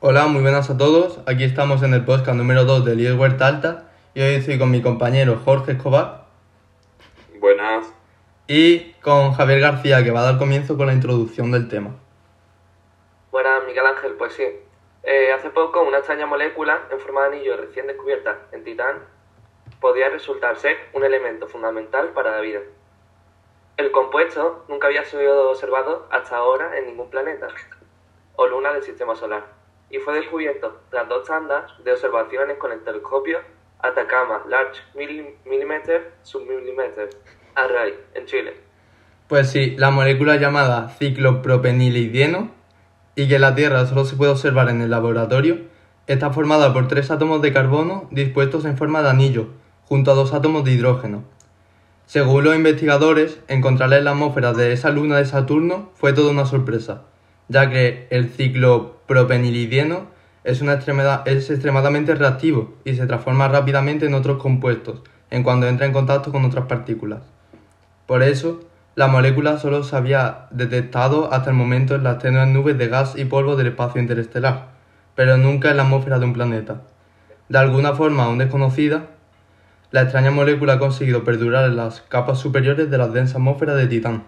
Hola, muy buenas a todos. Aquí estamos en el podcast número 2 de IES Huerta Alta y hoy estoy con mi compañero Jorge Escobar. Buenas. Y con Javier García, que va a dar comienzo con la introducción del tema. Buenas, Miguel Ángel, pues sí. Hace poco una extraña molécula en forma de anillo recién descubierta en Titán podía resultar ser un elemento fundamental para la vida. El compuesto nunca había sido observado hasta ahora en ningún planeta o luna del sistema solar y fue descubierto tras 2 tandas de observaciones con el telescopio Atacama Large Millimeter Submillimeter Array en Chile. Pues sí, la molécula llamada ciclopropenilideno y que en la Tierra solo se puede observar en el laboratorio, está formada por 3 átomos de carbono dispuestos en forma de anillo, junto a 2 átomos de hidrógeno. Según los investigadores, encontrarla en la atmósfera de esa luna de Saturno fue toda una sorpresa, ya que el ciclopropenilideno es extremadamente reactivo y se transforma rápidamente en otros compuestos en cuanto entra en contacto con otras partículas. Por eso, la molécula solo se había detectado hasta el momento en las tenues nubes de gas y polvo del espacio interestelar, pero nunca en la atmósfera de un planeta. De alguna forma aún desconocida, la extraña molécula ha conseguido perdurar en las capas superiores de la densa atmósfera de Titán.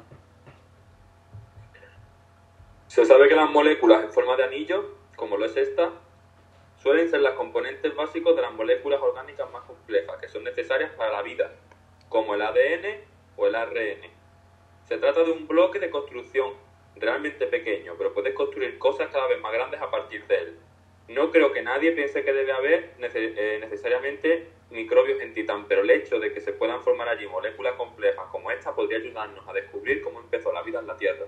Se sabe que las moléculas en forma de anillo, como lo es esta, suelen ser los componentes básicos de las moléculas orgánicas más complejas que son necesarias para la vida, como el ADN o el ARN. Se trata de un bloque de construcción realmente pequeño, pero puedes construir cosas cada vez más grandes a partir de él. No creo que nadie piense que debe haber necesariamente microbios en Titán, pero el hecho de que se puedan formar allí moléculas complejas como esta podría ayudarnos a descubrir cómo empezó la vida en la Tierra.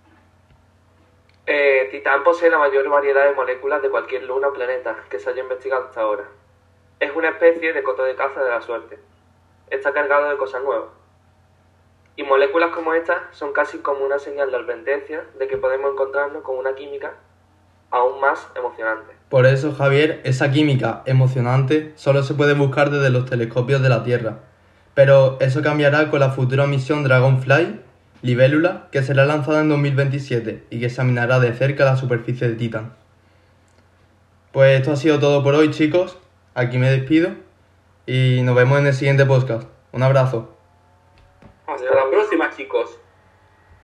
Titán posee la mayor variedad de moléculas de cualquier luna o planeta que se haya investigado hasta ahora. Es una especie de coto de caza de la suerte. Está cargado de cosas nuevas. Y moléculas como estas son casi como una señal de advertencia de que podemos encontrarnos con una química aún más emocionante. Por eso, Javier, esa química emocionante solo se puede buscar desde los telescopios de la Tierra. Pero eso cambiará con la futura misión Dragonfly, Libélula, que será lanzada en 2027 y que examinará de cerca la superficie de Titán. Pues esto ha sido todo por hoy, chicos. Aquí me despido y nos vemos en el siguiente podcast. Un abrazo. Hasta la próxima, chicos.